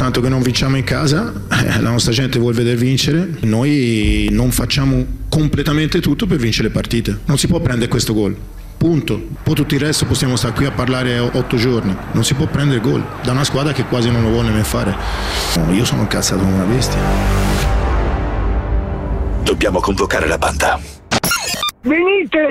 tanto che non vinciamo in casa, la nostra gente vuole vedere vincere, noi non facciamo completamente tutto per vincere le partite, non si può prendere questo gol. Punto. Poi tutto il resto possiamo stare qui a parlare 8 giorni. Non si può prendere gol da una squadra che quasi non lo vuole nemmeno fare. Io sono incazzato come una bestia. Dobbiamo convocare la banda. Venite!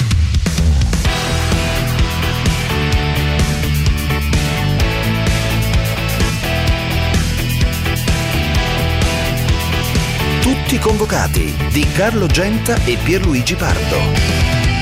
Tutti convocati di Carlo Genta e Pierluigi Pardo.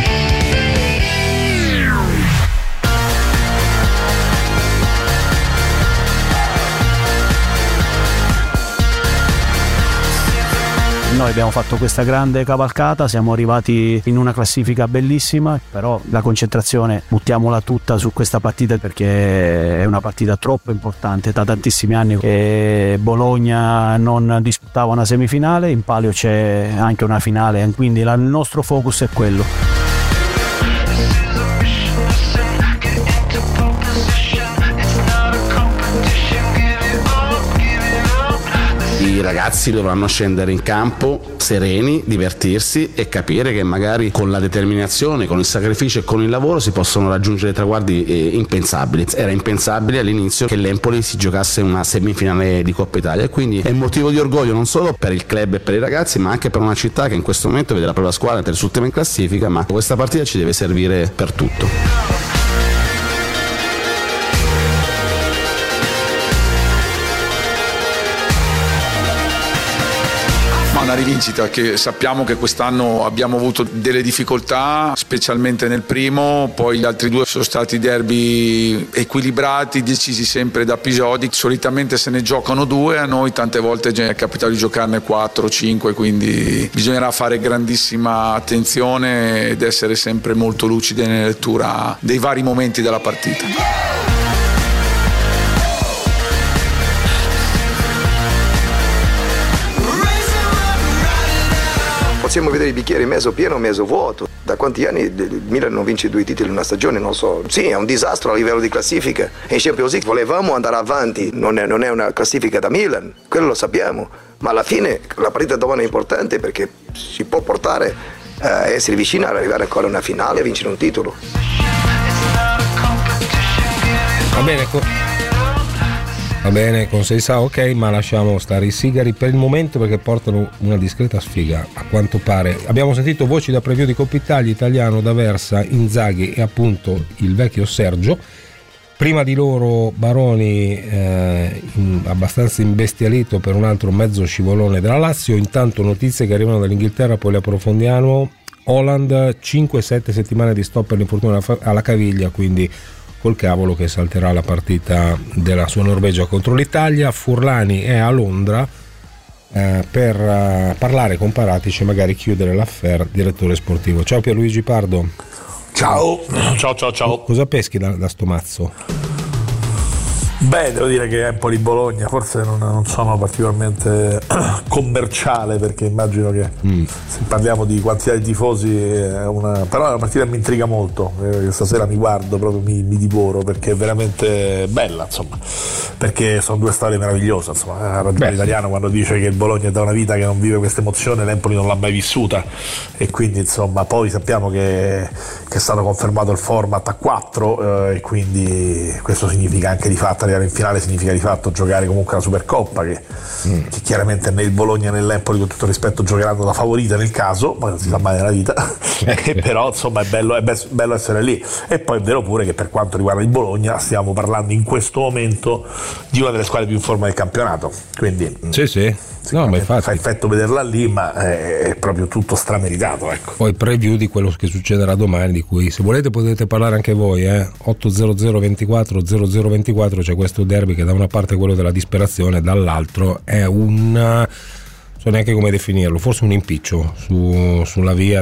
Noi abbiamo fatto questa grande cavalcata, siamo arrivati in una classifica bellissima, però la concentrazione buttiamola tutta su questa partita perché è una partita troppo importante. Da tantissimi anni che Bologna non disputava una semifinale, in palio c'è anche una finale, quindi il nostro focus è quello. I ragazzi dovranno scendere in campo sereni, divertirsi e capire che magari con la determinazione, con il sacrificio e con il lavoro si possono raggiungere traguardi impensabili. Era impensabile all'inizio che l'Empoli si giocasse una semifinale di Coppa Italia e quindi è motivo di orgoglio non solo per il club e per i ragazzi, ma anche per una città che in questo momento vede la propria squadra terz'ultima in classifica, ma questa partita ci deve servire per tutto. Una rivincita che sappiamo che quest'anno abbiamo avuto delle difficoltà, specialmente nel primo, poi gli altri due sono stati derby equilibrati, decisi sempre da episodi. Solitamente se ne giocano due, a noi tante volte è capitato di giocarne 4 o 5, quindi bisognerà fare grandissima attenzione ed essere sempre molto lucidi nella lettura dei vari momenti della partita. Possiamo vedere i bicchieri mezzo pieno o mezzo vuoto. Da quanti anni il Milan non vince 2 titoli in una stagione? Non so. Sì, è un disastro a livello di classifica. In Champions League volevamo andare avanti, non è una classifica da Milan, quello lo sappiamo. Ma alla fine la partita domani è importante perché si può portare a essere vicino ad arrivare ancora a una finale e vincere un titolo. Va bene, con Seisà ok, ma lasciamo stare i sigari per il momento perché portano una discreta sfiga, a quanto pare. Abbiamo sentito voci da preview di Coppa Italia, Italiano, D'Aversa, Inzaghi e appunto il vecchio Sergio. Prima di loro Baroni abbastanza imbestialito per un altro mezzo scivolone della Lazio. Intanto notizie che arrivano dall'Inghilterra, poi le approfondiamo. Haaland 5-7 settimane di stop per l'infortunio alla caviglia, quindi col cavolo che salterà la partita della sua Norvegia contro l'Italia. Furlani è a Londra per parlare con Paratici e magari chiudere l'affaire direttore sportivo. Ciao Pierluigi Pardo. Ciao. Cosa peschi da sto mazzo? Beh, devo dire che Empoli-Bologna forse non sono particolarmente commerciale, perché immagino che se parliamo di quantità di tifosi però è una partita che mi intriga molto. Stasera mi guardo, proprio mi divoro, perché è veramente bella, insomma, perché sono due storie meravigliose, insomma. Ha ragione l'italiano quando dice che il Bologna è da una vita che non vive questa emozione, l'Empoli non l'ha mai vissuta, e quindi insomma poi sappiamo che è stato confermato il format a 4 e quindi questo significa anche di fatto arrivare in finale, significa di fatto giocare comunque la Supercoppa che chiaramente né il Bologna né l'Empoli, con tutto il rispetto, giocheranno da favorita nel caso, poi non si sa mai nella vita però insomma è bello essere lì. E poi è vero pure che per quanto riguarda il Bologna stiamo parlando in questo momento di una delle squadre più in forma del campionato, quindi no, ma infatti fa effetto vederla lì, ma è proprio tutto strameritato, ecco. Poi preview di quello che succederà domani, di cui se volete potete parlare anche voi, 800 24 0024. C'è questo derby che da una parte è quello della disperazione, dall'altro è non so neanche come definirlo, forse un impiccio sulla via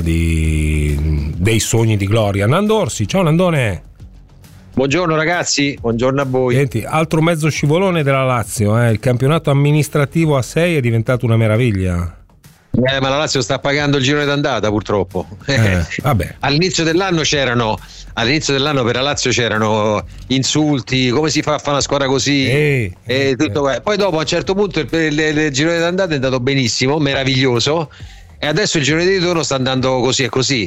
dei sogni di gloria. Nando Orsi, ciao Nandone. Buongiorno ragazzi, buongiorno a voi. Senti, altro mezzo scivolone della Lazio, il campionato amministrativo a 6 è diventato una meraviglia. Ma la Lazio sta pagando il girone d'andata purtroppo. Vabbè. All'inizio dell'anno per la Lazio c'erano insulti, come si fa a fare una squadra così e tutto. Poi dopo a un certo punto il girone d'andata è andato benissimo, meraviglioso, e adesso il girone di ritorno sta andando così e così.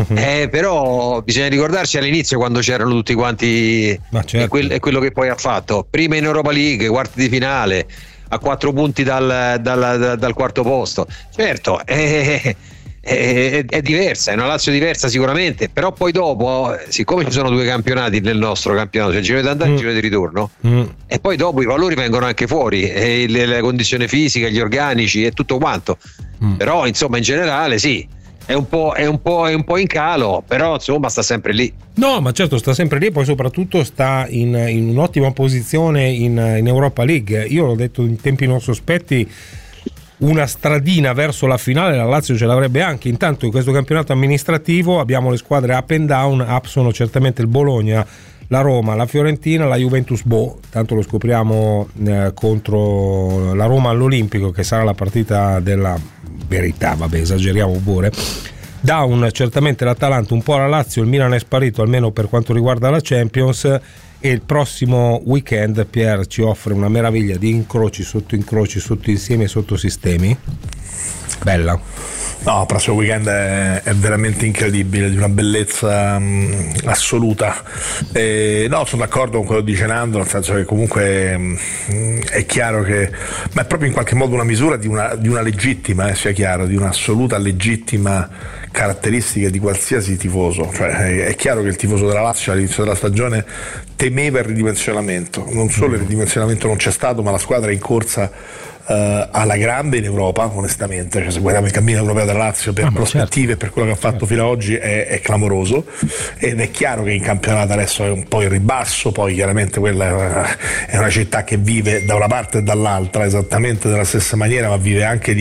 Però bisogna ricordarci all'inizio quando c'erano tutti quanti, certo. e quello che poi ha fatto prima in Europa League, quarti di finale, a 4 punti dal quarto posto. Certo, è diversa, è una Lazio diversa sicuramente, però poi dopo, siccome ci sono 2 campionati nel nostro campionato, cioè il giro d'andata e il giro di ritorno, e poi dopo i valori vengono anche fuori, e la condizione fisica, gli organici e tutto quanto. Però insomma in generale sì, è un po' in calo, però insomma sta sempre lì. No, ma certo sta sempre lì, e poi soprattutto sta in un'ottima posizione in Europa League. Io l'ho detto in tempi non sospetti, una stradina verso la finale la Lazio ce l'avrebbe anche. Intanto in questo campionato amministrativo abbiamo le squadre up and down. Up sono certamente il Bologna, la Roma, la Fiorentina, la Juventus, tanto lo scopriamo contro la Roma all'Olimpico, che sarà la partita della verità, vabbè, esageriamo pure. Down certamente l'Atalanta, un po' la Lazio, il Milan è sparito almeno per quanto riguarda la Champions, e il prossimo weekend Pier ci offre una meraviglia di incroci, sotto insiemi e sotto sistemi. Bella. No, il prossimo weekend è veramente incredibile, di una bellezza assoluta. No, sono d'accordo con quello che dice Nando, nel senso che comunque è chiaro che, ma è proprio in qualche modo una misura di una legittima, sia chiaro, di un'assoluta legittima caratteristica di qualsiasi tifoso. Cioè, è chiaro che il tifoso della Lazio all'inizio della stagione temeva il ridimensionamento. Non solo il ridimensionamento non c'è stato, ma la squadra è in corsa alla grande in Europa, onestamente. Cioè, se guardiamo il cammino europeo della Lazio per prospettive, certo, per quello che ha fatto fino ad oggi è clamoroso, ed è chiaro che in campionato adesso è un po' in ribasso. Poi chiaramente quella è una città che vive da una parte e dall'altra esattamente della stessa maniera, ma vive anche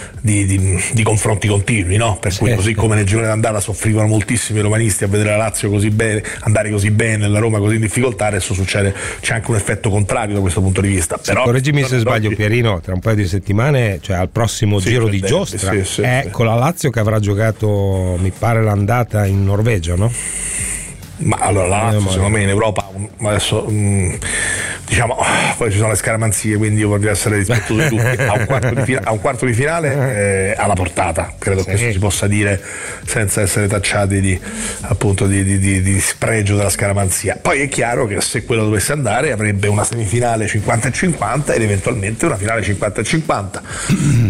di confronti continui, no? Per cui così come nel girone d'andata soffrivano moltissimi romanisti a vedere la Lazio così bene, andare così bene, la Roma così in difficoltà, adesso succede, c'è anche un effetto contrario da questo punto di vista. Però correggimi se sbaglio, Pierino, tra un paio di settimane, cioè al prossimo giro di giostra, con la Lazio che avrà giocato, mi pare, l'andata in Norvegia, no? Ma allora la Lazio secondo me in Europa adesso diciamo poi ci sono le scaramanzie, quindi io voglio essere rispettoso di tutti. A un quarto di finale alla portata, credo che questo si possa dire senza essere tacciati di spregio della scaramanzia. Poi è chiaro che se quello dovesse andare avrebbe una semifinale 50-50 ed eventualmente una finale 50-50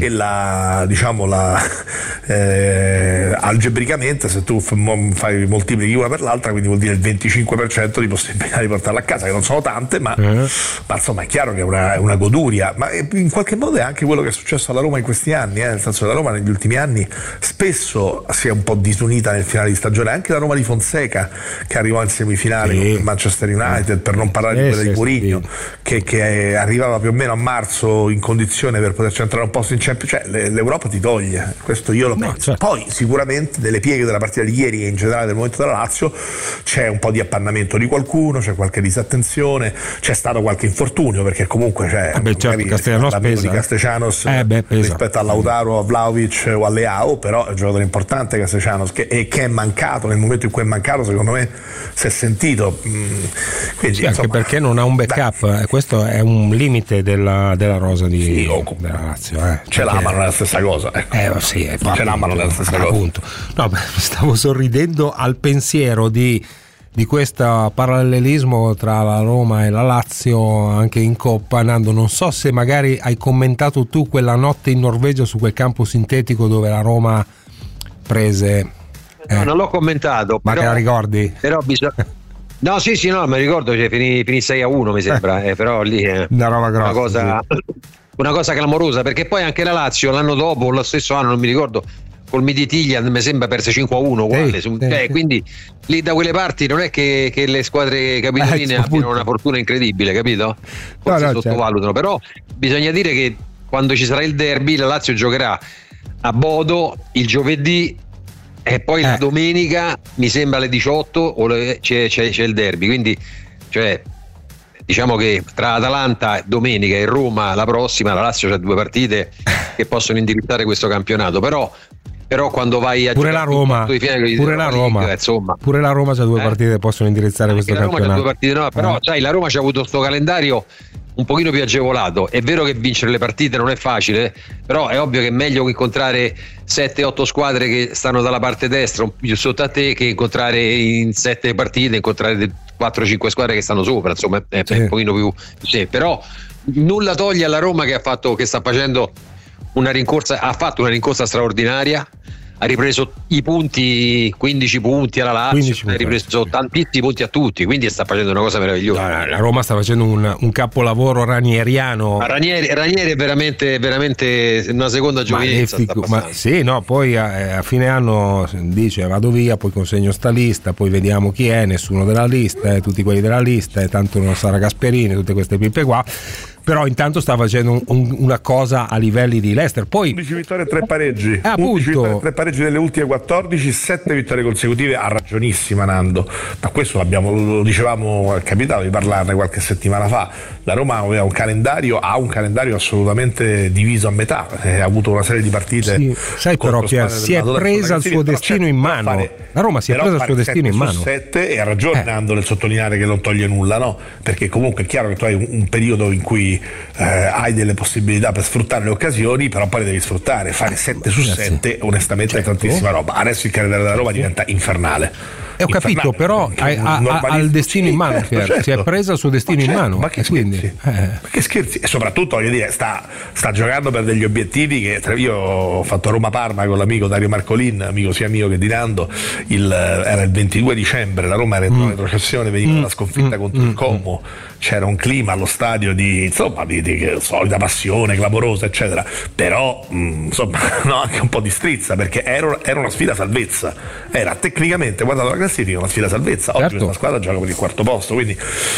e algebricamente, se tu fai moltiplichi una per l'altra, quindi vuol dire il 25% di possibilità di portarla a casa, che non sono tante, ma insomma è chiaro che è una goduria. Ma in qualche modo è anche quello che è successo alla Roma in questi anni, nel senso che la Roma negli ultimi anni spesso si è un po' disunita nel finale di stagione. Anche la Roma di Fonseca, che arrivò in semifinale con il Manchester United, per non parlare di quella di Mourinho, che arrivava più o meno a marzo in condizione per poterci entrare un posto in Champions. Cioè l'Europa ti toglie, questo io lo penso. Certo. Poi sicuramente nelle pieghe della partita di ieri e in generale del momento della Lazio c'è un po' di appannamento di qualcuno, c'è qualche disattenzione, c'è stato qualche infortunio, perché comunque c'è Castellanos pesa, di Castellanos pesa rispetto a Lautaro, a Vlahovic o a Leao, però è un giocatore importante Castellanos, che è mancato. Nel momento in cui è mancato, secondo me si è sentito, quindi, anche perché non ha un backup, questo è un limite della rosa della Lazio, ce l'ha, ma non è la stessa cosa, ce l'ha, ma non è la stessa cosa, appunto. No, stavo sorridendo al pensiero di questo parallelismo tra la Roma e la Lazio anche in Coppa. Nando, non so se magari hai commentato tu quella notte in Norvegia su quel campo sintetico dove la Roma prese no, non l'ho commentato, ma però, te la ricordi? Però bisogna no, sì, no, mi ricordo, cioè, finì 6-1 mi sembra, però lì una roba grossa, una cosa clamorosa, perché poi anche la Lazio l'anno dopo, lo stesso anno, non mi ricordo, col Miditiglia mi sembra perse 5-1 uguale, quindi lì da quelle parti non è che le squadre capitoline abbiano una fortuna incredibile, capito? Forse sottovalutano, però bisogna dire che quando ci sarà il derby la Lazio giocherà a Bodo il giovedì e poi la domenica mi sembra alle 18 c'è il derby, quindi cioè diciamo che tra Atalanta domenica e Roma la prossima, la Lazio c'ha 2 partite che possono indirizzare questo campionato, però quando vai a pure la Roma, pure la Roma c'ha 2 partite che possono indirizzare questo campionato. La Roma c'ha 2 partite, no, però sai, la Roma c'ha avuto sto calendario un pochino più agevolato. È vero che vincere le partite non è facile, però è ovvio che è meglio incontrare 7-8 squadre che stanno dalla parte destra più sotto a te, che incontrare in 7 partite incontrare 4-5 squadre che stanno sopra, insomma è un pochino più però nulla toglie alla Roma che sta facendo ha fatto una rincorsa straordinaria, ha ripreso i punti, 15 punti alla Lazio, ha ripreso tantissimi punti a tutti, quindi sta facendo una cosa meravigliosa. La Roma sta facendo un capolavoro ranieriano. Ranieri è veramente una seconda giovinezza. Poi a fine anno dice vado via, poi consegno sta lista, poi vediamo chi è, nessuno della lista, tutti quelli della lista, tanto non sarà Gasperini, tutte queste pippe qua. Però intanto sta facendo una cosa a livelli di Leicester. Poi 11 vittorie e 3 pareggi. 11 vittorie e 3 pareggi nelle ultime 14, 7 vittorie consecutive. Ha ragionissima Nando. Ma questo lo dicevamo al capitano di parlarne qualche settimana fa. La Roma aveva un calendario assolutamente diviso a metà. Ha avuto una serie di partite. Sì, sai però Pier, si è presa il suo destino in mano. La Roma si è presa il suo destino in mano. 7 e ha ragione Nando nel sottolineare che non toglie nulla, no? Perché comunque è chiaro che tu hai un periodo in cui hai delle possibilità per sfruttare le occasioni, però poi le devi sfruttare. Fare 7 su 7 onestamente è tantissima roba. Adesso il calendario della Roma diventa infernale. Ho capito, però ha il destino in mano, certo. Si è presa il suo destino in mano. Ma che scherzi? Che scherzi? E soprattutto voglio dire, sta giocando per degli obiettivi che io ho fatto Roma-Parma con l'amico Dario Marcolin, amico sia mio che di Nando, era il 22 dicembre, la Roma era in retrocessione, veniva una sconfitta contro il Como, c'era un clima allo stadio di solida passione, clamorosa eccetera, però anche un po' di strizza, perché era una sfida salvezza, era tecnicamente, guardate la classifica, una sfida salvezza. Oggi questa squadra gioca per il 4º posto, quindi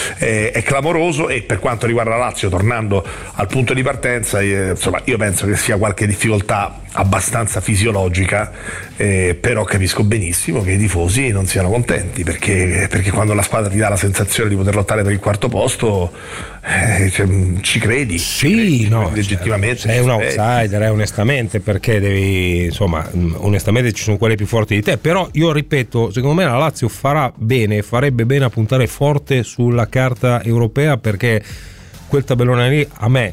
è clamoroso. E per quanto riguarda la Lazio, tornando al punto di partenza, io penso che sia qualche difficoltà abbastanza fisiologica, però capisco benissimo che i tifosi non siano contenti, perché quando la squadra ti dà la sensazione di poter lottare per il 4º posto, ci credi? Legittimamente sei un outsider, onestamente, perché onestamente ci sono quelli più forti di te. Però io ripeto, secondo me la Lazio farebbe bene a puntare forte sulla carta europea, perché quel tabellone lì a me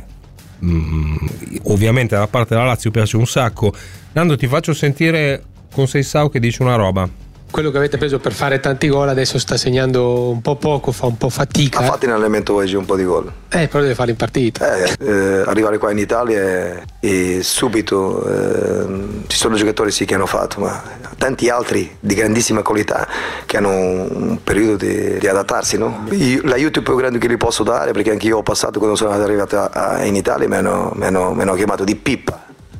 ovviamente da parte della Lazio piace un sacco. Nando, ti faccio sentire con Seisao che dice una roba. Quello che avete preso per fare tanti gol adesso sta segnando un po' poco, fa un po' fatica. Ha fatto in allenamento oggi un po' di gol. Però deve fare in partita. Arrivare qua in Italia e subito ci sono giocatori che hanno fatto, ma tanti altri di grandissima qualità che hanno un periodo di adattarsi, no? L'aiuto più grande che gli posso dare, perché anche io ho passato, quando sono arrivato in Italia mi hanno chiamato di Pippa.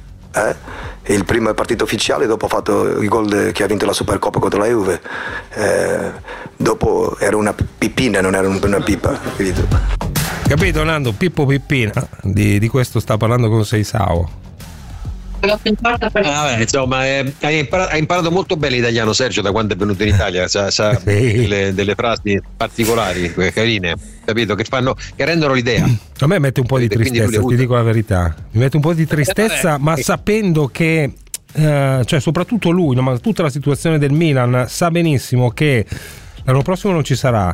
Il primo partito ufficiale, dopo ho fatto il gol che ha vinto la Supercoppa contro la Juve, dopo era una pippina, non era una pippa, capito Nando? Pippo Pippina, di questo sta parlando con Seisao. Insomma, ha imparato molto bene l'italiano Sergio da quando è venuto in Italia, sa delle frasi particolari, carine, capito, che rendono l'idea. A me mette un po' di tristezza, ti dico la verità, mi mette un po' di tristezza, ma sapendo che soprattutto lui, ma tutta la situazione del Milan, sa benissimo che l'anno prossimo non ci sarà.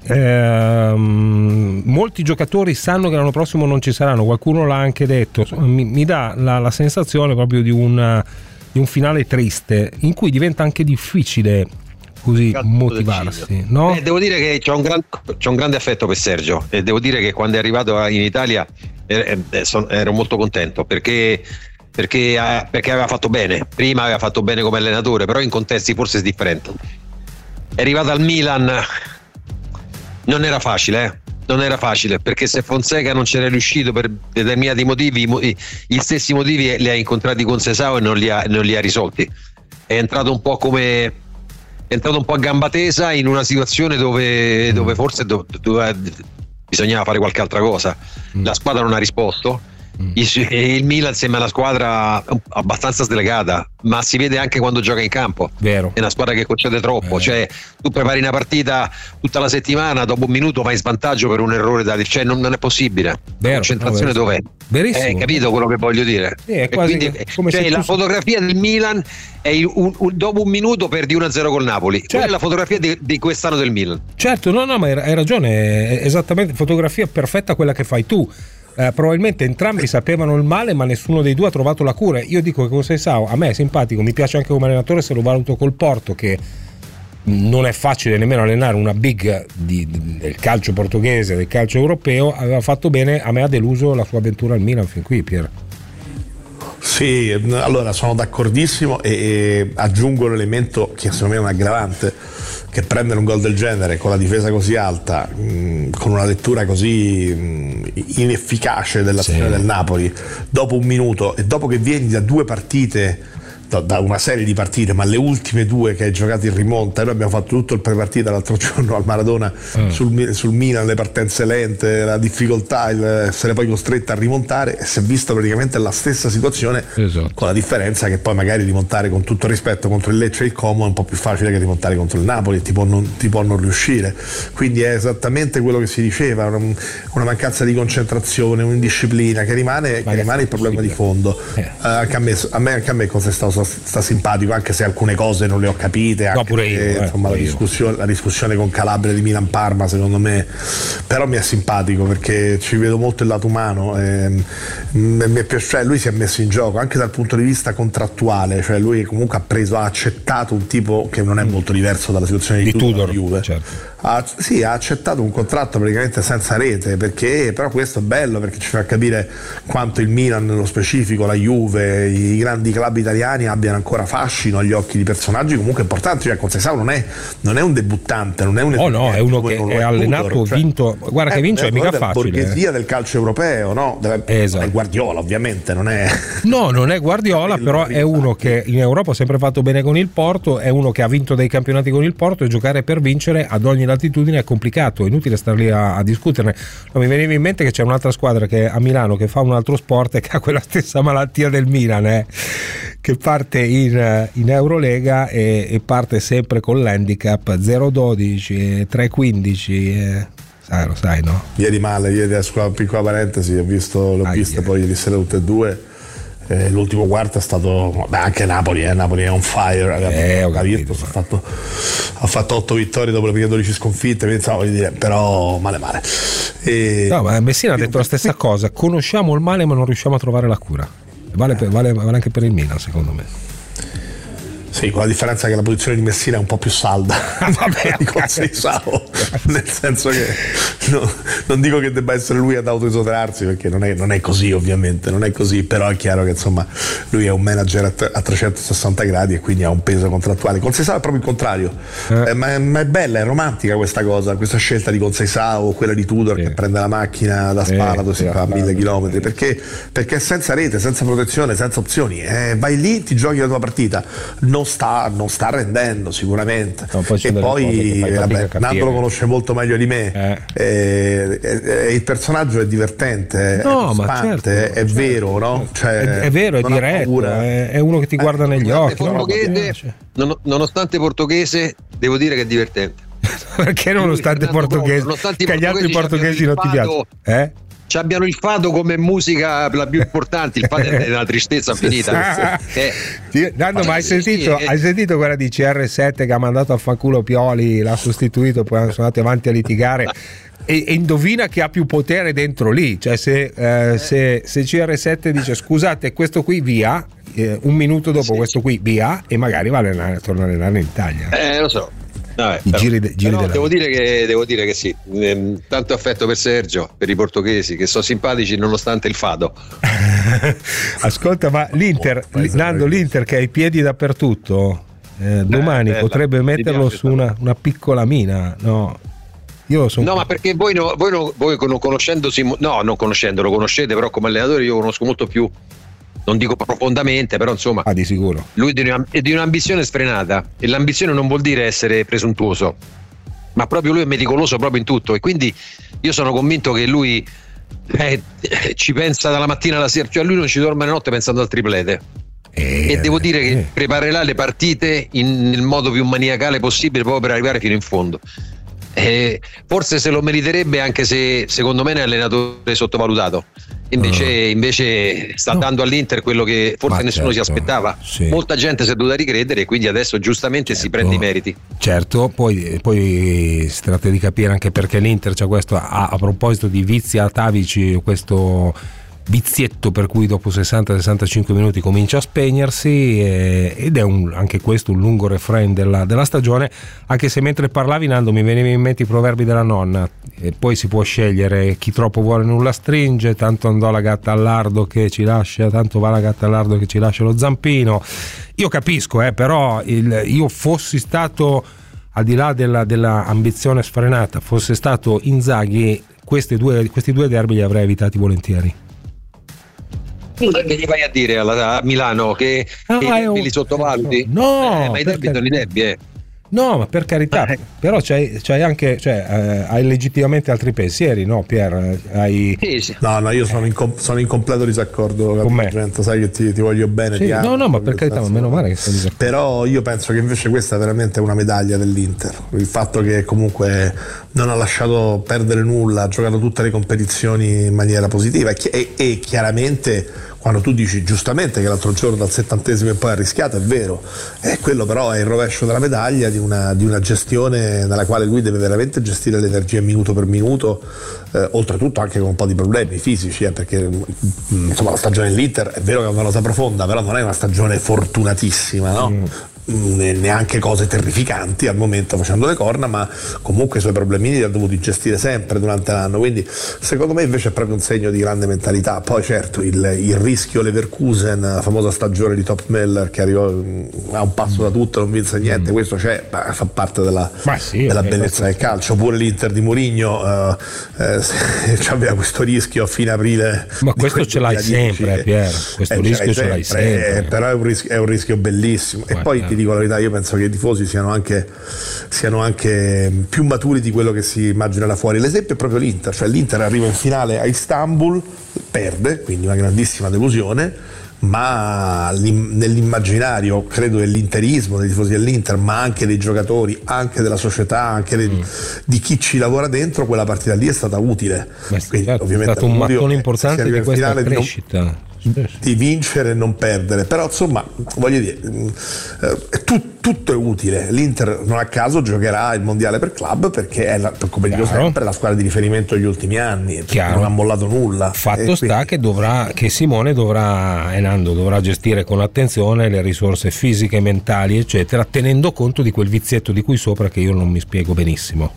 Molti giocatori sanno che l'anno prossimo non ci saranno, qualcuno l'ha anche detto. Mi dà la sensazione proprio di un finale triste, in cui diventa anche difficile così motivarsi, no? Devo dire che c'ho un grande affetto per Sergio, e devo dire che quando è arrivato in Italia ero molto contento, perché aveva fatto bene, prima aveva fatto bene come allenatore, però in contesti forse differenti. È arrivato al Milan, non era facile, perché se Fonseca non c'era riuscito per determinati motivi, gli stessi motivi li ha incontrati con Seisao e non li ha risolti. È entrato un po' a gamba tesa in una situazione dove forse bisognava fare qualche altra cosa. La squadra non ha risposto, Il Milan sembra una squadra abbastanza slegata, ma si vede anche quando gioca in campo. Vero. È una squadra che concede troppo, cioè tu prepari una partita tutta la settimana, dopo un minuto vai in svantaggio per un errore cioè non è possibile. Vero. Concentrazione dov'è? Verissimo. Capito quello che voglio dire? È quasi quindi, come cioè, se la fotografia del Milan è dopo un minuto perdi 1-0 col Napoli. Quella è la fotografia di quest'anno del Milan. Certo, no, ma hai ragione, è esattamente fotografia perfetta quella che fai tu. Probabilmente entrambi sapevano il male, ma nessuno dei due ha trovato la cura. Io dico che con Seisao a me è simpatico, mi piace anche come allenatore, se lo valuto col Porto, che non è facile nemmeno allenare una big del calcio portoghese, del calcio europeo. Aveva fatto bene, a me ha deluso la sua avventura al Milan fin qui, Pier. Sì, allora sono d'accordissimo e aggiungo l'elemento che secondo me è un aggravante, che prendere un gol del genere con la difesa così alta, con una lettura così inefficace dell'azione del Napoli dopo un minuto, e dopo che vieni da due partite, da una serie di partite, ma le ultime due che hai giocato in rimonta, e noi abbiamo fatto tutto il prepartita l'altro giorno al Maradona sul Milan, le partenze lente, la difficoltà, essere poi costretti a rimontare, e si è visto praticamente la stessa situazione, con la differenza che poi magari rimontare, con tutto rispetto, contro il Lecce e il Como è un po' più facile che rimontare contro il Napoli, ti può non riuscire. Quindi è esattamente quello che si diceva, una mancanza di concentrazione, un'indisciplina che rimane il problema di fondo. Anche a me Costa sta simpatico, anche se alcune cose non le ho capite, anche pure io, insomma, la discussione con Calabria di Milan-Parma, secondo me, però mi è simpatico perché ci vedo molto il lato umano, cioè lui si è messo in gioco anche dal punto di vista contrattuale, cioè lui comunque ha accettato un tipo che non è molto diverso dalla situazione di Tudor, Juve. Certo. Ha accettato un contratto praticamente senza rete, perché però questo è bello, perché ci fa capire quanto il Milan, nello specifico la Juve, i grandi club italiani abbiano ancora fascino agli occhi di personaggi comunque importanti. Cioè Conceição non è un debuttante, non è un è uno che è allenato, Tudor, vinto, guarda che vince è mica facile. La borghesia del calcio europeo, no? È Guardiola, ovviamente, non è non è Guardiola, però è uno che in Europa ha sempre fatto bene con il Porto, è uno che ha vinto dei campionati con il Porto, e giocare per vincere ad ogni latitudine è complicato, è inutile star lì a discuterne. Mi veniva in mente che c'è un'altra squadra che a Milano che fa un altro sport e che ha quella stessa malattia del Milan, che parte in Eurolega e parte sempre con l'handicap 0-12, 3-15, lo sai, no? Ieri una piccola parentesi, l'ho vista poi ieri sera tutte e due. L'ultimo quarto è stato anche Napoli è on fire, ha fatto 8 vittorie dopo le prime 12 sconfitte, pensavo di dire, però male. No, ma Messina ha detto la stessa cosa: conosciamo il male ma non riusciamo a trovare la cura. Vale anche per il Milan, secondo me. Sì, con la differenza che la posizione di Messina è un po' più salda di Conceição, nel senso che non dico che debba essere lui ad autoesoterarsi, perché non è così, ovviamente, non è così, però è chiaro che insomma lui è un manager a 360 gradi e quindi ha un peso contrattuale. Conceição è proprio il contrario, ma è bella, è romantica questa cosa, questa scelta di Conceição, quella di Tudor che prende la macchina da Spalato, si fa 1000 chilometri, perché senza rete, senza protezione, senza opzioni, vai lì, ti giochi la tua partita, non sta rendendo sicuramente, e poi Nando lo conosce molto meglio di me, il personaggio è divertente, è certo, è vero, no? Cioè, è vero, è diretto, è uno che ti guarda negli occhi, nonostante portoghese, devo dire che è divertente. Perché nonostante portoghese, che agli altri portoghesi non ti piace, ci abbiano il fado come musica la più importante, il fado è una tristezza finita. Nando, ma hai sentito quella di CR7 che ha mandato a fanculo Pioli, l'ha sostituito, poi sono andati avanti a litigare, e indovina che ha più potere dentro lì, cioè se CR7 dice scusate questo qui via, un minuto dopo questo qui via, e magari torna a allenare in Italia. Lo so. Vabbè, devo dire che sì, tanto affetto per Sergio, per i portoghesi che sono simpatici nonostante il fado. Ascolta, ma l'Inter che ha i piedi dappertutto, domani potrebbe metterlo su una piccola mina, no? Ma perché voi non conoscendolo, conoscete, però come allenatore io conosco molto più, non dico profondamente, però insomma di sicuro lui è di un'ambizione sfrenata, e l'ambizione non vuol dire essere presuntuoso, ma proprio lui è meticoloso proprio in tutto, e quindi io sono convinto che lui ci pensa dalla mattina alla sera, cioè lui non ci dorme la notte pensando al triplete. E devo dire che preparerà le partite nel modo più maniacale possibile proprio per arrivare fino in fondo. Forse se lo meriterebbe, anche se secondo me è un allenatore sottovalutato. Invece sta dando all'Inter quello che forse nessuno si aspettava. Sì. Molta gente si è dovuta ricredere e quindi adesso giustamente si prende i meriti. Certo, poi si tratta di capire anche perché l'Inter c'ha questo, a proposito di vizi atavici, questo vizietto per cui dopo 60-65 minuti comincia a spegnersi, ed è anche questo un lungo refrain della stagione, anche se mentre parlavi, Nando, mi veniva in mente i proverbi della nonna, e poi si può scegliere: chi troppo vuole nulla stringe, tanto andò la gatta al lardo che ci lascia, tanto va la gatta al lardo che ci lascia lo zampino. Io capisco, però io fossi stato, al di là della ambizione sfrenata, fosse stato Inzaghi, questi due derby li avrei evitati volentieri. Che gli vai a dire a Milano che i derby li sottovaluti? No, ma i derby sono i derby, No, ma per carità, però c'hai anche, hai legittimamente altri pensieri, no, Pier? Sì. No, io sono in completo disaccordo con me. Gente, sai che ti voglio bene, ti amo, no, ma per carità, ma meno male che sei disaccordo. Però io penso che invece questa è veramente una medaglia dell'Inter. Il fatto che comunque non ha lasciato perdere nulla, ha giocato tutte le competizioni in maniera positiva e chiaramente, quando tu dici giustamente che l'altro giorno dal 70° e poi ha rischiato, è vero, quello però è il rovescio della medaglia di una gestione nella quale lui deve veramente gestire l'energia minuto per minuto, oltretutto anche con un po' di problemi fisici, perché insomma la stagione dell'Inter è vero che è una rosa profonda, però non è una stagione fortunatissima, no? Neanche cose terrificanti al momento facendo le corna, ma comunque i suoi problemini li ha dovuti gestire sempre durante l'anno, quindi secondo me invece è proprio un segno di grande mentalità. Poi certo il rischio Leverkusen, la famosa stagione di Top Meller che arrivò a un passo da tutto, non vinse niente, questo fa parte della bellezza del calcio. Pure l'Inter di Mourinho aveva questo rischio a fine aprile, ma questo ce l'hai sempre, Pier, questo rischio ce l'hai sempre, però è un rischio bellissimo. E poi ti dico la verità, io penso che i tifosi siano anche più maturi di quello che si immagina da fuori. L'esempio è proprio l'Inter, cioè l'Inter arriva in finale a Istanbul, perde, quindi una grandissima delusione, ma nell'immaginario credo dell'interismo, dei tifosi dell'Inter, ma anche dei giocatori, anche della società, anche di chi ci lavora dentro, quella partita lì è stata utile. Quindi, ovviamente, è stato un mattone importante di questa crescita. Di vincere e non perdere, però insomma voglio dire, tutto è utile. L'Inter non a caso giocherà il mondiale per club, perché è come dico sempre, la squadra di riferimento degli ultimi anni, non ha mollato nulla. Fatto sta che Simone Nando dovrà gestire con attenzione le risorse fisiche, mentali eccetera, tenendo conto di quel vizietto di cui sopra che io non mi spiego benissimo.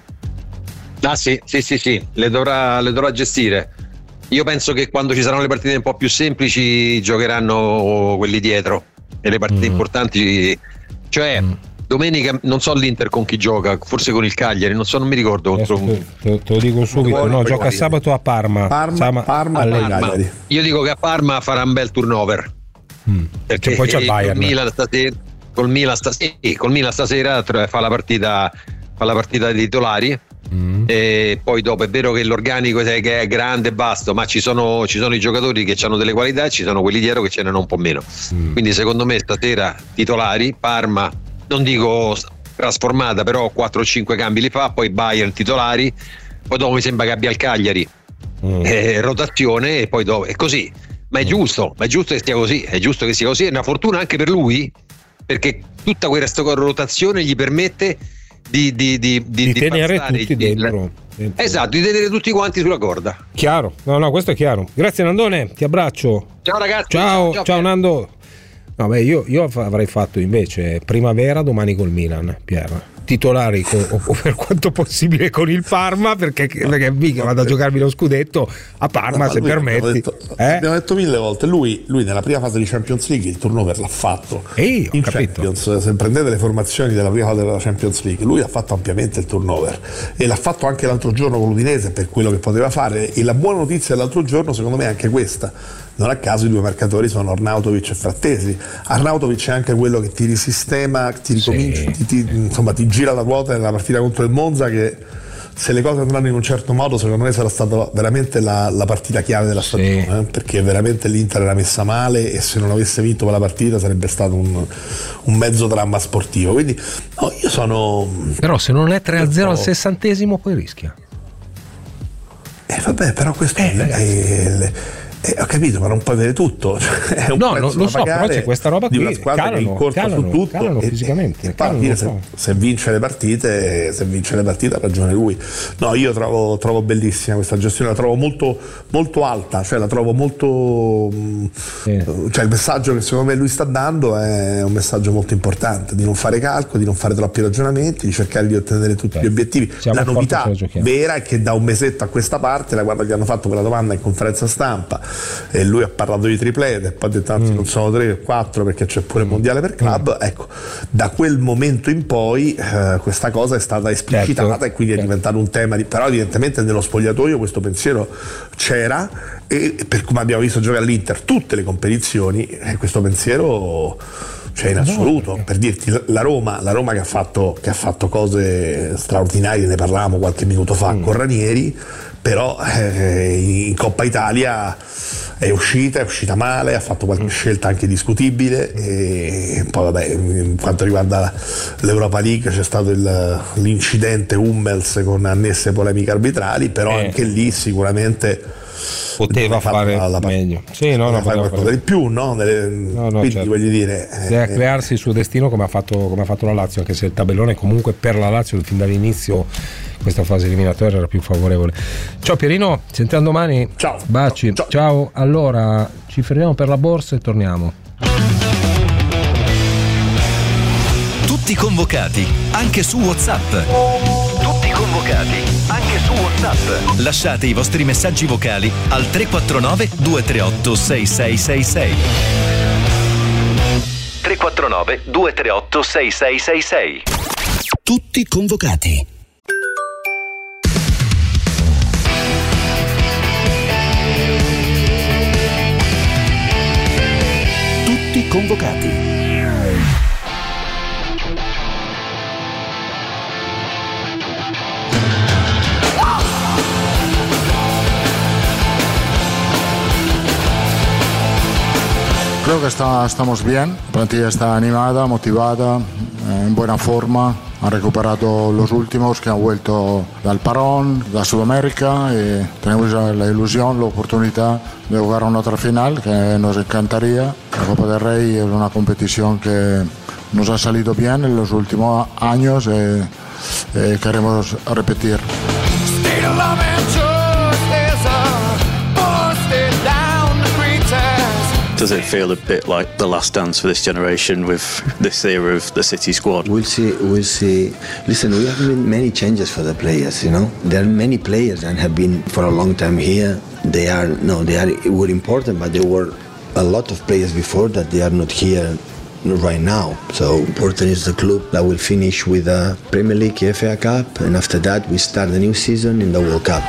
Sì, le dovrà gestire. Io penso che quando ci saranno le partite un po' più semplici giocheranno quelli dietro, e le partite importanti, cioè domenica non so l'Inter con chi gioca, forse con il Cagliari, non mi ricordo. Te lo dico subito, gioca sabato a Parma. Cagliari. Io dico che a Parma farà un bel turnover, perché poi c'è il Bayern. Col Milan stasera fa la partita dei titolari. E poi dopo è vero che l'organico è grande e vasto, ma ci sono i giocatori che hanno delle qualità e ci sono quelli dietro che ce n'hanno un po' meno, quindi secondo me stasera titolari, Parma non dico trasformata, però 4 o 5 cambi li fa, poi Bayern titolari, poi dopo mi sembra che abbia il Cagliari, rotazione, e poi dopo è così. Ma è giusto che sia così, è una fortuna anche per lui, perché tutta questa rotazione gli permette di tenere tutti dentro. Esatto, di tenere tutti quanti sulla corda. Chiaro, no, questo è chiaro. Grazie Nandone, ti abbraccio. Ciao ragazzi. Ciao Nando. Io avrei fatto invece primavera domani col Milan, Pier. Titolari o per quanto possibile con il Parma, perché mica vado a giocarmi lo scudetto a Parma, se permetti. Abbiamo detto 1000 volte, lui nella prima fase di Champions League il turnover l'ha fatto in Champions. Se prendete le formazioni della prima fase della Champions League, lui ha fatto ampiamente il turnover, e l'ha fatto anche l'altro giorno con l'Udinese per quello che poteva fare. E la buona notizia dell'altro giorno secondo me è anche questa: non a caso i due marcatori sono Arnautovic e Frattesi. Arnautovic è anche quello che ti risistema, ti ricomincia, ti gira la ruota nella partita contro il Monza, che se le cose andranno in un certo modo, secondo me sarà stata veramente la partita chiave della stagione, perché veramente l'Inter era messa male e se non avesse vinto quella partita sarebbe stato un mezzo dramma sportivo. Quindi no, io sono... Però se non è 3-0 al 60esimo poi rischia. Vabbè, però questo ho capito, ma non puoi avere tutto. È un no, lo so, però c'è questa roba qui, di una squadra che è in corsa su tutto fisicamente. Se vince le partite ha ragione lui. No, io trovo bellissima questa gestione, la trovo molto, molto alta, cioè la trovo molto cioè il messaggio che secondo me lui sta dando è un messaggio molto importante, di non fare calcoli, di non fare troppi ragionamenti, di cercare di ottenere tutti gli obiettivi. La novità vera è che da un mesetto a questa parte, da quando gli hanno fatto quella domanda in conferenza stampa e lui ha parlato di triplete e poi ha detto anzi non sono 3 o 4 perché c'è pure il mondiale per club, ecco, da quel momento in poi questa cosa è stata esplicitata e quindi è diventato un tema però evidentemente nello spogliatoio questo pensiero c'era e per come abbiamo visto giocare all'Inter tutte le competizioni questo pensiero c'è in assoluto. Per dirti la Roma che ha fatto cose straordinarie, ne parlavamo qualche minuto fa con Ranieri, però in Coppa Italia è uscita male, ha fatto qualche scelta anche discutibile e poi vabbè, in quanto riguarda l'Europa League c'è stato l'incidente Hummels con annesse polemiche arbitrali, però anche lì sicuramente poteva fare meglio, fare qualcosa di più, no? Quindi certo. Voglio dire deve crearsi il suo destino come ha fatto la Lazio, anche se il tabellone comunque per la Lazio fin dall'inizio questa fase eliminatoria era più favorevole. Ciao Pierino, ci sentiamo domani. Ciao. Baci. Ciao. Allora ci fermiamo per la borsa e torniamo. Tutti convocati anche su WhatsApp. Lasciate i vostri messaggi vocali al 349 238 6666. 349 238 6666. Tutti convocati. Tutti convocati. Creo que estamos bien, la plantilla está animada, motivada, en buena forma. Han recuperado los últimos que han vuelto del parón, de Sudamérica, y tenemos la ilusión, la oportunidad de jugar una otra final que nos encantaría. La Copa del Rey es una competición que nos ha salido bien en los últimos años y queremos repetir. Does it feel a bit like the last dance for this generation with this era of the City squad? We'll see. Listen, we have made many changes for the players, you know. There are many players that have been for a long time here. They were important, but there were a lot of players before that they are not here right now. So important is the club that will finish with the Premier League, FA Cup, and after that we start the new season in the World Cup.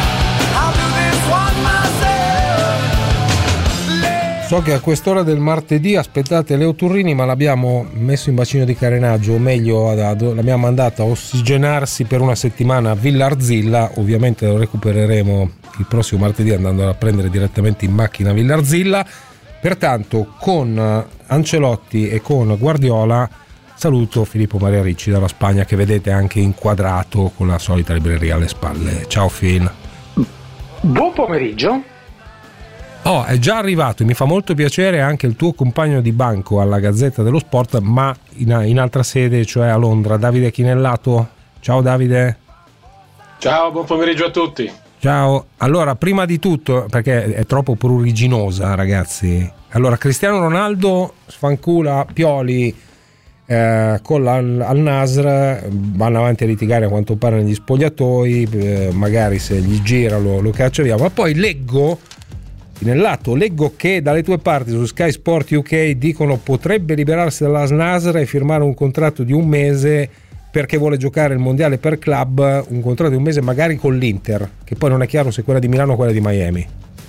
So che a quest'ora del martedì aspettate Leo Turrini, ma l'abbiamo messo in bacino di carenaggio, o meglio l'abbiamo mandata a ossigenarsi per una settimana a Villa Arzilla. Ovviamente lo recupereremo il prossimo martedì andando a prendere direttamente in macchina a Villa Arzilla. Pertanto con Ancelotti e con Guardiola saluto Filippo Maria Ricci dalla Spagna, che vedete anche inquadrato con la solita libreria alle spalle. Ciao Phil. Buon pomeriggio. Oh, è già arrivato, mi fa molto piacere anche il tuo compagno di banco alla Gazzetta dello Sport, ma in altra sede, cioè a Londra, Davide Chinellato. Ciao Davide. Ciao, buon pomeriggio a tutti. Ciao. Allora, prima di tutto, perché è troppo pruriginosa, ragazzi. Allora, Cristiano Ronaldo sfancula Pioli con al Nasr, vanno avanti a litigare a quanto pare negli spogliatoi, magari se gli gira lo caccia via, ma poi leggo che dalle tue parti su Sky Sport UK dicono potrebbe liberarsi dalla Nasr e firmare un contratto di 1 mese perché vuole giocare il mondiale per club, un contratto di 1 mese magari con l'Inter, che poi non è chiaro se quella di Milano o quella di Miami.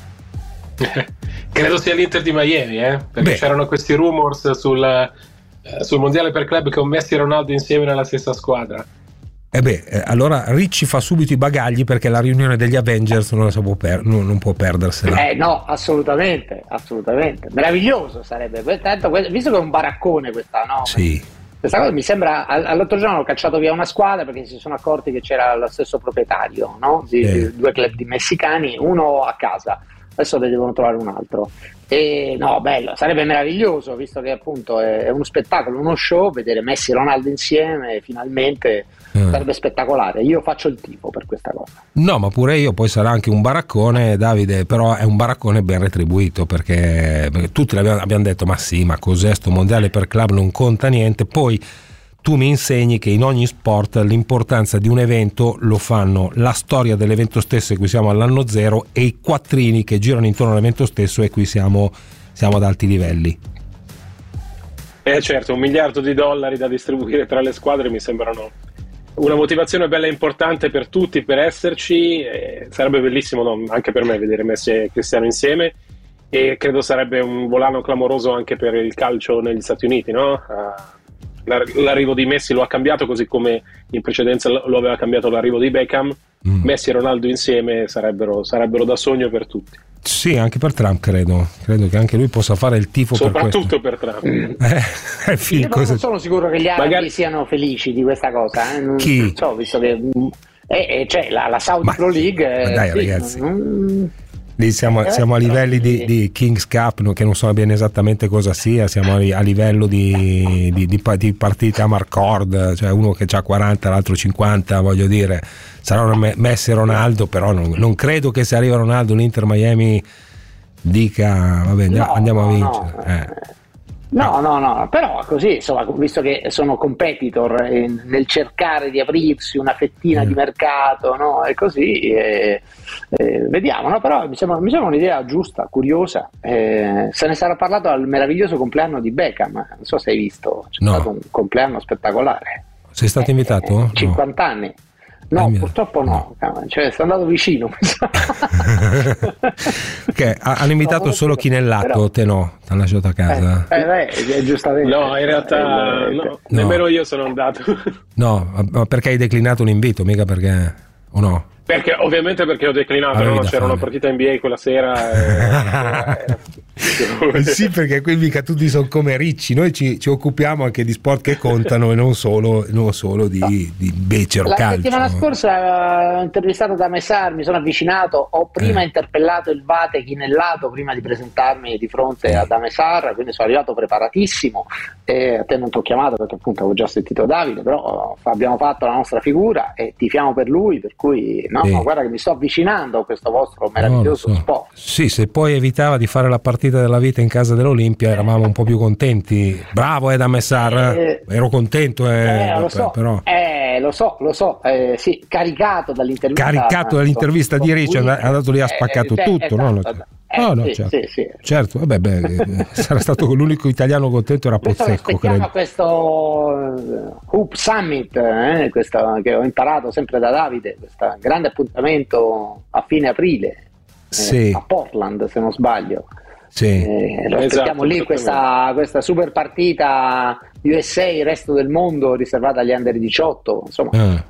Credo sia l'Inter di Miami, perché c'erano questi rumors sul mondiale per club con Messi e Ronaldo insieme nella stessa squadra. Allora Ricci fa subito i bagagli, perché la riunione degli Avengers non può perdersela. No, assolutamente. Meraviglioso sarebbe. Tanto, visto che è un baraccone questa, no? Sì. Questa cosa mi sembra. All'altro giorno hanno cacciato via una squadra perché si sono accorti che c'era lo stesso proprietario, no? Di due club di messicani, uno a casa. Adesso ne devono trovare un altro. E no, bello, sarebbe meraviglioso, visto che appunto è uno spettacolo, uno show, vedere Messi e Ronaldo insieme finalmente sarebbe spettacolare. Io faccio il tifo per questa cosa. No, ma pure io. Poi sarà anche un baraccone, Davide, però è un baraccone ben retribuito, perché tutti abbiamo detto ma sì, ma cos'è sto mondiale per club, non conta niente. Poi tu mi insegni che in ogni sport l'importanza di un evento lo fanno la storia dell'evento stesso, e qui siamo all'anno zero, e i quattrini che girano intorno all'evento stesso, e qui siamo ad alti livelli. Certo, $1 miliardo da distribuire tra le squadre mi sembrano una motivazione bella e importante per tutti per esserci. Sarebbe bellissimo, no? Anche per me, vedere Messi e Cristiano insieme, e credo sarebbe un volano clamoroso anche per il calcio negli Stati Uniti, no? L'arrivo di Messi lo ha cambiato, così come in precedenza lo aveva cambiato l'arrivo di Beckham. Messi e Ronaldo insieme sarebbero da sogno per tutti. Sì, anche per Trump credo che anche lui possa fare il tifo soprattutto per Trump. Io non sono sicuro che gli arabi siano felici di questa cosa. Chi? Non so, visto che c'è la Saudi Pro League. Ma dai, ragazzi. Lì siamo a livelli di Kings Cup, che non so bene esattamente cosa sia. Siamo a livello di partite a Marcord, cioè uno che ha 40, l'altro 50, voglio dire. Saranno Messi e Ronaldo, però non credo che se arriva Ronaldo l'Inter Miami dica vabbè andiamo a vincere. No, però così, insomma, visto che sono competitor nel cercare di aprirsi una fettina di mercato, no? E così vediamo, no? Però mi sembra un'idea giusta, curiosa. Se ne sarà parlato al meraviglioso compleanno di Beckham, non so se hai visto, c'è stato un compleanno spettacolare. Sei stato invitato? 50 anni. No, purtroppo no. Cioè, sono andato vicino. Che hanno invitato solo chi nel lato, però... te no, ti hanno lasciato a casa. Giustamente. No, in realtà nemmeno io sono andato. No, ma perché hai declinato l'invito, mica perché o no? Perché ho declinato, no? C'era una partita NBA quella sera. Sì, perché qui mica tutti sono come Ricci, noi ci occupiamo anche di sport che contano e non solo di becero calcio. La settimana scorsa ho intervistato Damesar, mi sono avvicinato, ho prima interpellato il Vate Chinellato prima di presentarmi di fronte a Damesar, quindi sono arrivato preparatissimo. A te non ti ho chiamato perché appunto avevo già sentito Davide, però abbiamo fatto la nostra figura e tifiamo per lui, per cui no, guarda che mi sto avvicinando a questo vostro meraviglioso sport. Sì, se poi evitava di fare la partita della vita in casa dell'Olimpia eravamo un po' più contenti. Bravo Damesar, ero contento però lo so, sì, caricato dall'intervista di Ricci, è andato lì, ha spaccato tutto, no? Certo, vabbè, sarà stato l'unico italiano contento, era Pozzecco, credo. Questo Hoop Summit, questo che ho imparato sempre da Davide, questo grande appuntamento a fine aprile a Portland, se non sbaglio. Lo aspettiamo lì, questa super partita USA, il resto del mondo riservata agli under 18, insomma.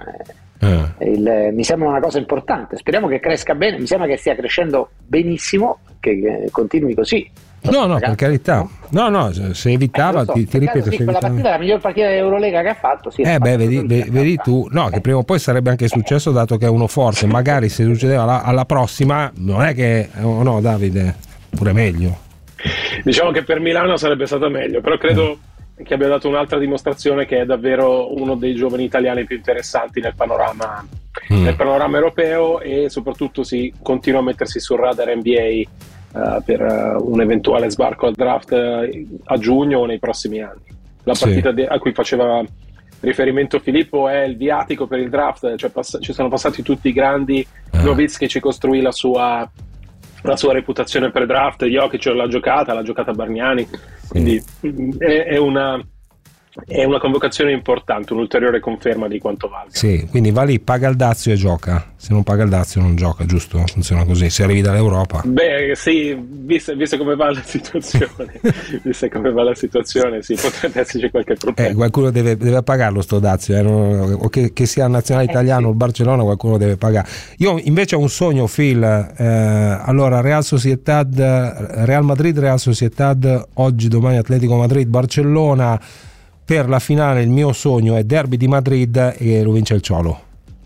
Mi sembra una cosa importante, speriamo che cresca bene, mi sembra che stia crescendo benissimo, che continui così. No, per carità. No, se evitava, ti ripeto, sì, quella partita è la miglior partita di Eurolega che ha fatto. Sì, vedi tu, no, che prima o poi sarebbe anche successo, dato che è uno forte. Magari se succedeva alla prossima, non è che no, Davide, pure meglio. Diciamo che per Milano sarebbe stata meglio, però credo che abbia dato un'altra dimostrazione che è davvero uno dei giovani italiani più interessanti nel panorama europeo, e soprattutto si continua a mettersi sul radar NBA per un eventuale sbarco al draft a giugno o nei prossimi anni. La partita a cui faceva riferimento Filippo è il viatico per il draft, cioè ci sono passati tutti i grandi. Nowitzki ci costruì la sua reputazione per draft, Jokic l'ha giocata Bargnani, quindi è una è una convocazione importante, un'ulteriore conferma di quanto valga. Sì, quindi va lì, paga il dazio e gioca. Se non paga il dazio non gioca, giusto? Funziona così. Se arrivi dall'Europa. Beh, sì, visto come va la situazione, sì, potrebbe esserci qualche problema. Qualcuno deve pagarlo sto dazio, o che sia nazionale italiano o il Barcellona, qualcuno deve pagare. Io invece ho un sogno, Phil. Allora, Real Madrid, Real Sociedad, oggi, domani Atletico Madrid, Barcellona. Per la finale il mio sogno è derby di Madrid e lo vince il Cholo.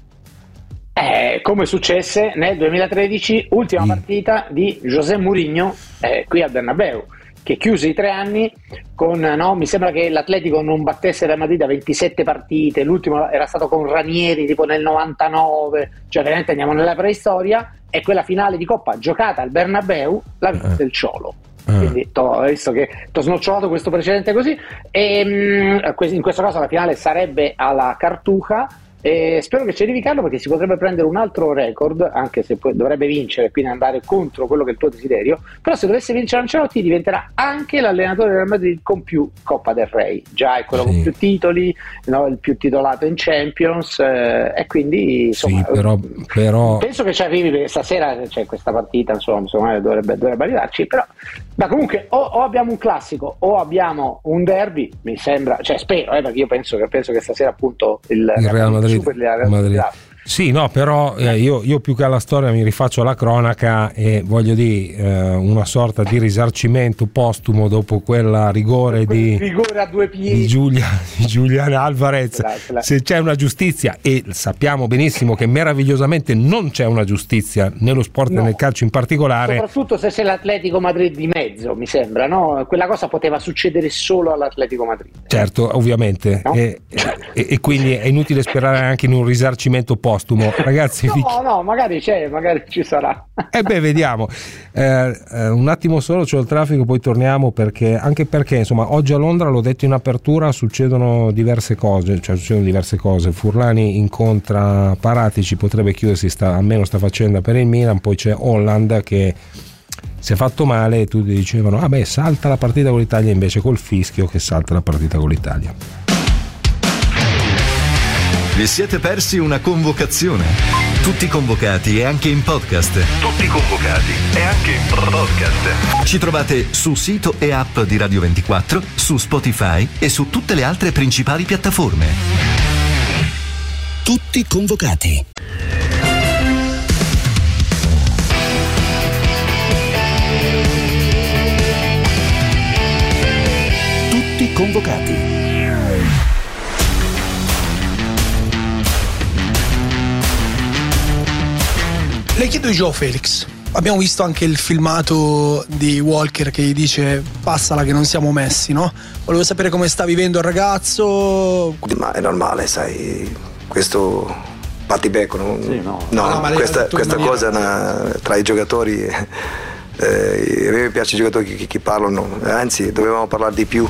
Come successe nel 2013, ultima partita di José Mourinho qui al Bernabeu, che chiuse i 3 anni con, mi sembra che l'Atletico non battesse Real Madrid da 27 partite, l'ultimo era stato con Ranieri tipo nel 99, cioè veramente andiamo nella preistoria, e quella finale di Coppa giocata al Bernabeu la vinse il Cholo. Quindi visto che ti ho snocciolato questo precedente così, e in questo caso la finale sarebbe alla Cartuja. Spero che ci arrivi, Carlo, perché si potrebbe prendere un altro record, anche se poi dovrebbe vincere, quindi andare contro quello che è il tuo desiderio. Però se dovesse vincere Ancelotti diventerà anche l'allenatore del Real Madrid con più Coppa del Re, già è quello con più titoli, il più titolato in Champions, e quindi insomma, però penso che ci arrivi, perché stasera c'è questa partita, insomma dovrebbe arrivarci. Però comunque o abbiamo un classico o abbiamo un derby, mi sembra, cioè spero, perché io penso che stasera appunto il Real Madrid. Sì, no, però io più che alla storia mi rifaccio alla cronaca e voglio dire una sorta di risarcimento postumo dopo quella rigore a 2 piedi di Julián Álvarez. Se c'è una giustizia, e sappiamo benissimo che meravigliosamente non c'è una giustizia nello sport e nel calcio in particolare, soprattutto se c'è l'Atletico Madrid di mezzo, mi sembra, no? Quella cosa poteva succedere solo all'Atletico Madrid. Certo, ovviamente, no? E quindi è inutile sperare anche in un risarcimento postumo. Ragazzi, no, magari ci sarà. Vediamo. Un attimo solo, c'ho il traffico, poi torniamo, perché insomma oggi a Londra, l'ho detto in apertura, succedono diverse cose. Furlani incontra Paratici, potrebbe chiudersi almeno sta faccenda per il Milan, poi c'è Holland che si è fatto male e tutti dicevano salta la partita con l'Italia, invece col fischio che salta la partita con l'Italia. Vi siete persi una convocazione? Tutti convocati e anche in podcast. Ci trovate su sito e app di Radio 24, su Spotify e su tutte le altre principali piattaforme. Tutti convocati. Tutti convocati. Le chiedo di Joao Felix. Abbiamo visto anche il filmato di Walker che gli dice passala che non siamo messi, no? Volevo sapere come sta vivendo il ragazzo. Ma è normale, sai, questo battibecco, no? Sì, no, questa cosa tra i giocatori, a me piace i giocatori che parlano, anzi dovevamo parlare di più.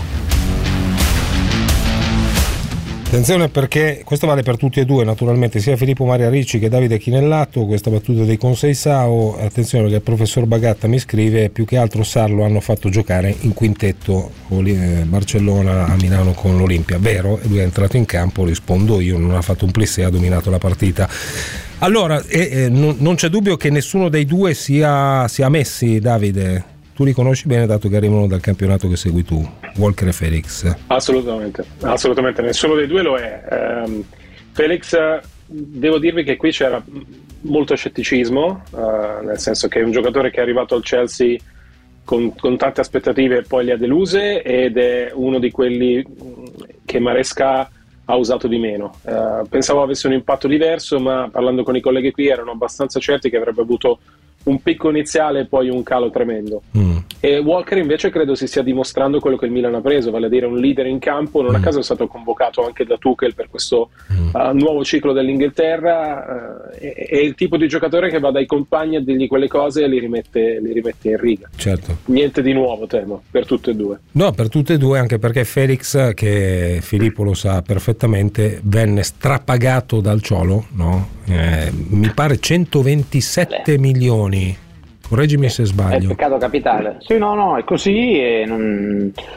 Attenzione, perché questo vale per tutti e due, naturalmente, sia Filippo Maria Ricci che Davide Chinellato. Questa battuta dei Conceição, attenzione perché il professor Bagatta mi scrive: più che altro Sarr lo hanno fatto giocare in quintetto Barcellona a Milano con l'Olimpia. Vero, e lui è entrato in campo, rispondo io, non ha fatto un plissé, ha dominato la partita. Allora, non c'è dubbio che nessuno dei due sia Messi, Davide. Tu li conosci bene, dato che arrivano dal campionato che segui tu, Walker e Felix. Assolutamente, nessuno dei due lo è. Felix, devo dirvi che qui c'era molto scetticismo, nel senso che è un giocatore che è arrivato al Chelsea con tante aspettative e poi le ha deluse, ed è uno di quelli che Maresca ha usato di meno. Pensavo avesse un impatto diverso, ma parlando con i colleghi qui erano abbastanza certi che avrebbe avuto un picco iniziale e poi un calo tremendo. E Walker invece credo si stia dimostrando quello che il Milan ha preso, vale a dire un leader in campo. Non a caso è stato convocato anche da Tuchel per questo nuovo ciclo dell'Inghilterra, è il tipo di giocatore che va dai compagni a dirgli quelle cose e li rimette in riga. Certo. Niente di nuovo, temo, per tutte e due. No, per tutte e due, anche perché Felix, che Filippo lo sa perfettamente, venne strapagato dal Cholo, no? Mi pare 127 milioni, correggimi se sbaglio. È peccato capitale. Sì, no, è così, e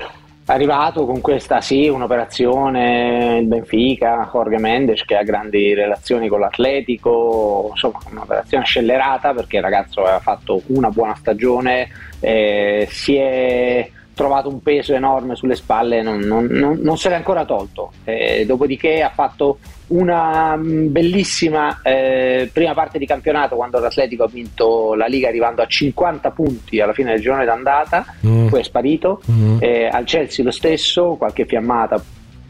arrivato con questa un'operazione, il Benfica, Jorge Mendes, che ha grandi relazioni con l'Atletico, insomma un'operazione scellerata perché il ragazzo aveva fatto una buona stagione, si è trovato un peso enorme sulle spalle, non se l'è ancora tolto, dopodiché ha fatto una bellissima prima parte di campionato quando l'Atletico ha vinto la Liga arrivando a 50 punti alla fine del girone d'andata, poi è sparito, al Chelsea lo stesso, qualche fiammata,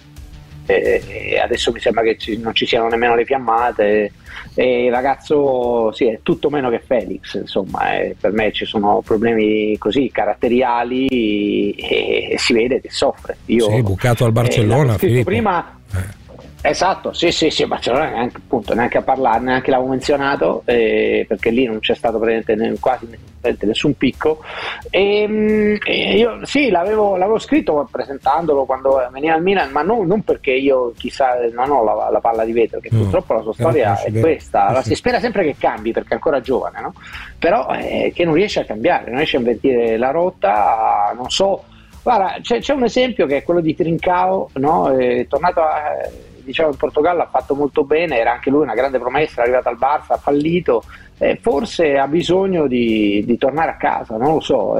adesso mi sembra che non ci siano nemmeno le fiammate, e il ragazzo è tutto meno che Felix, insomma, per me ci sono problemi così caratteriali e si vede che soffre. Bucato al Barcellona, prima. Esatto, sì, Barcellona neanche a parlare, neanche l'avevo menzionato, perché lì non c'è stato quasi nessun picco, e io l'avevo scritto presentandolo quando veniva al Milan, ma non perché io chissà non ho la palla di vetro, che purtroppo la sua storia è questa, si spera sempre che cambi perché è ancora giovane, no? Però che non riesce a cambiare, non riesce a invertire la rotta, non so. Guarda, c'è un esempio che è quello di Trincao, no? È tornato in Portogallo, ha fatto molto bene, era anche lui una grande promessa, è arrivato al Barça, ha fallito, forse ha bisogno di tornare a casa, non lo so,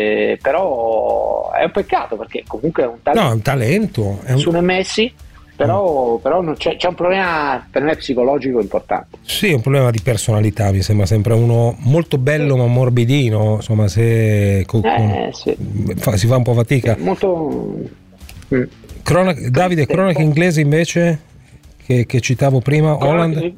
però è un peccato perché comunque è un talento. No, è un talento. Nessuno è Messi, però non c'è un problema per me psicologico importante. Sì, è un problema di personalità, mi sembra sempre uno molto bello ma morbidino, insomma, se si fa un po' fatica. Molto. Davide, cronache inglesi invece che citavo prima, Holland.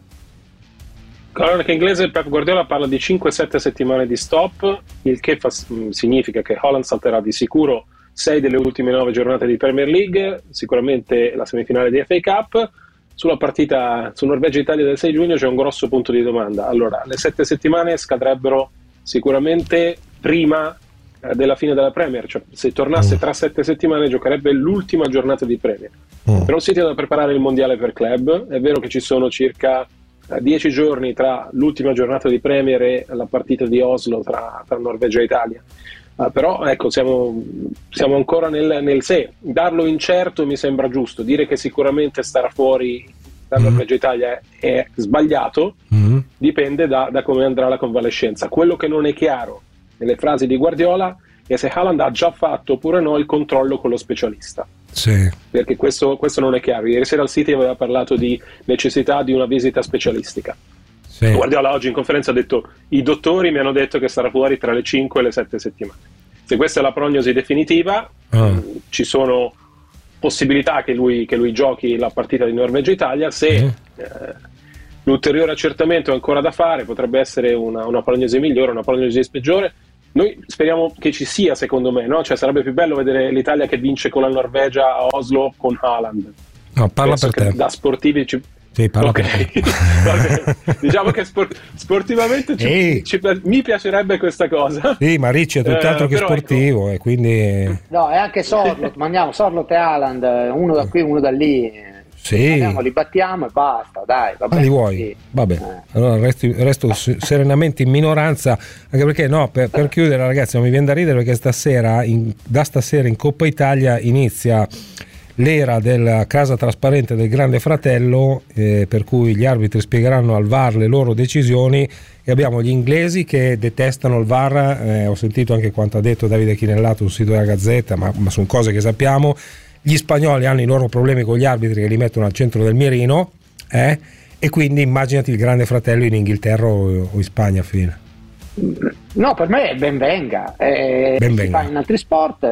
Cronaca inglese, Pep Guardiola parla di 5-7 settimane di stop, il che significa che Holland salterà di sicuro 6 delle ultime 9 giornate di Premier League, sicuramente la semifinale di FA Cup. Sulla partita su Norvegia-Italia del 6 giugno c'è un grosso punto di domanda. Allora, le 7 settimane scadrebbero sicuramente prima della fine della Premier, cioè se tornasse tra 7 settimane giocherebbe l'ultima giornata di Premier. Per un sito da preparare il mondiale per club, è vero che ci sono circa 10 giorni tra l'ultima giornata di Premier e la partita di Oslo tra Norvegia e Italia, però ecco, siamo ancora nel se. Darlo incerto mi sembra giusto, dire che sicuramente starà fuori da Norvegia e Italia è sbagliato, dipende da come andrà la convalescenza. Quello che non è chiaro nelle frasi di Guardiola è se Haaland ha già fatto oppure no il controllo con lo specialista. Sì. Perché questo non è chiaro. Ieri sera al City aveva parlato di necessità di una visita specialistica. Sì. Guardiola oggi in conferenza ha detto: i dottori mi hanno detto che sarà fuori tra le 5 e le 7 settimane. Se questa è la prognosi definitiva, ci sono possibilità che lui giochi la partita di Norvegia-Italia. Se l'ulteriore accertamento è ancora da fare, potrebbe essere una prognosi migliore, una prognosi peggiore. Noi speriamo che ci sia, secondo me, no? Cioè sarebbe più bello vedere l'Italia che vince con la Norvegia a Oslo con Haaland. No, parla penso per te. Da sportivi Sì, parla per te. Diciamo che sportivamente mi piacerebbe questa cosa. Sì, ma Ricci è tutt'altro che sportivo, ecco. E quindi no, è anche Sorlot, mandiamo Sorlot e Haaland, uno da qui, uno da lì. Sì. Li battiamo e basta, dai. Li vuoi? Sì. Vabbè, allora resto serenamente in minoranza, anche perché per chiudere, ragazzi, non mi viene da ridere perché da stasera in Coppa Italia inizia l'era della casa trasparente del Grande Fratello, per cui gli arbitri spiegheranno al VAR le loro decisioni, e abbiamo gli inglesi che detestano il VAR, ho sentito anche quanto ha detto Davide Chinellato sul sito della Gazzetta, ma sono cose che sappiamo. Gli spagnoli hanno i loro problemi con gli arbitri che li mettono al centro del mirino, e quindi immaginati il Grande Fratello in Inghilterra o in Spagna, fine. No, per me ben venga. Si fa in altri sport,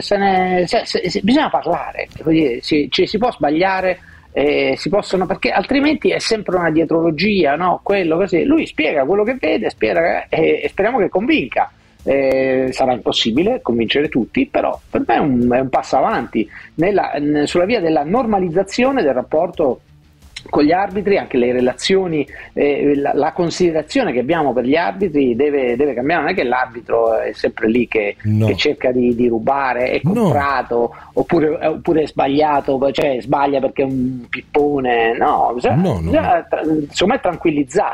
bisogna parlare, ci si può sbagliare, si possono, perché altrimenti è sempre una dietrologia, no? Quello così. Lui spiega quello che vede, e speriamo che convinca. Sarà impossibile convincere tutti, però per me è un passo avanti sulla via della normalizzazione del rapporto con gli arbitri. Anche le relazioni, la considerazione che abbiamo per gli arbitri deve cambiare. Non è che l'arbitro è sempre lì che cerca di rubare, è comprato, oppure è sbagliato, cioè sbaglia perché è un pippone. Bisogna tranquillizzare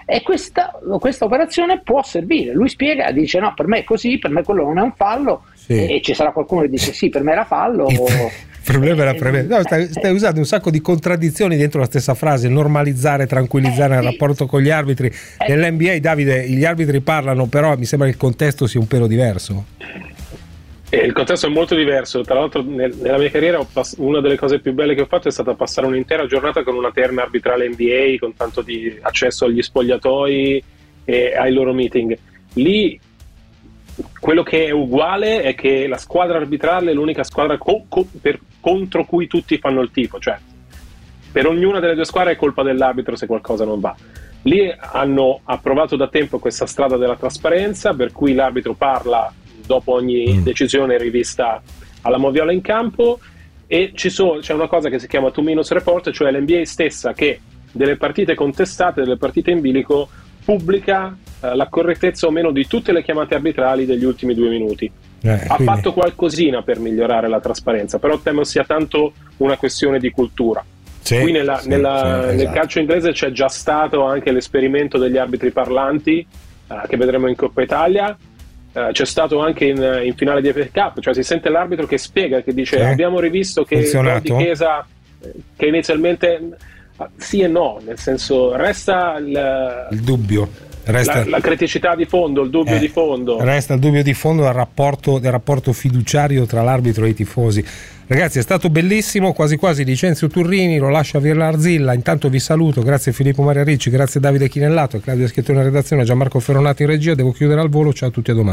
E questa operazione può servire. Lui spiega, dice no, per me è così, per me quello non è un fallo, e ci sarà qualcuno che dice sì, per me era fallo. Il problema è la prevenzione. No, stai usando un sacco di contraddizioni dentro la stessa frase: normalizzare, tranquillizzare il rapporto con gli arbitri. Nell'NBA, Davide, gli arbitri parlano, però mi sembra che il contesto sia un pelo diverso. Il contesto è molto diverso. Tra l'altro nella mia carriera una delle cose più belle che ho fatto è stata passare un'intera giornata con una terna arbitrale NBA, con tanto di accesso agli spogliatoi e ai loro meeting. Lì quello che è uguale è che la squadra arbitrale è l'unica squadra contro cui tutti fanno il tifo, cioè per ognuna delle due squadre è colpa dell'arbitro se qualcosa non va. Lì hanno approvato da tempo questa strada della trasparenza, per cui l'arbitro parla dopo ogni decisione rivista alla moviola in campo, e c'è una cosa che si chiama 2-minute report, cioè l'NBA stessa che delle partite contestate, delle partite in bilico, pubblica la correttezza o meno di tutte le chiamate arbitrali degli ultimi 2 minuti. Ha fatto qualcosina per migliorare la trasparenza, però temo sia tanto una questione di cultura. Qui nel calcio inglese c'è già stato anche l'esperimento degli arbitri parlanti, che vedremo in Coppa Italia. C'è stato anche in finale di FA Cup, cioè si sente l'arbitro che spiega, che dice abbiamo rivisto che il di Chiesa, che inizialmente sì e no, nel senso resta il dubbio, resta la criticità di fondo, il dubbio di fondo, resta il dubbio di fondo del rapporto fiduciario tra l'arbitro e i tifosi. Ragazzi, è stato bellissimo, quasi quasi Licenzio Turrini, lo lascio a Virla Arzilla. Intanto vi saluto, grazie Filippo Maria Ricci, grazie Davide Chinellato, Claudia Schiettone in redazione, Gianmarco Ferronati in regia. Devo chiudere al volo, ciao a tutti, a domani.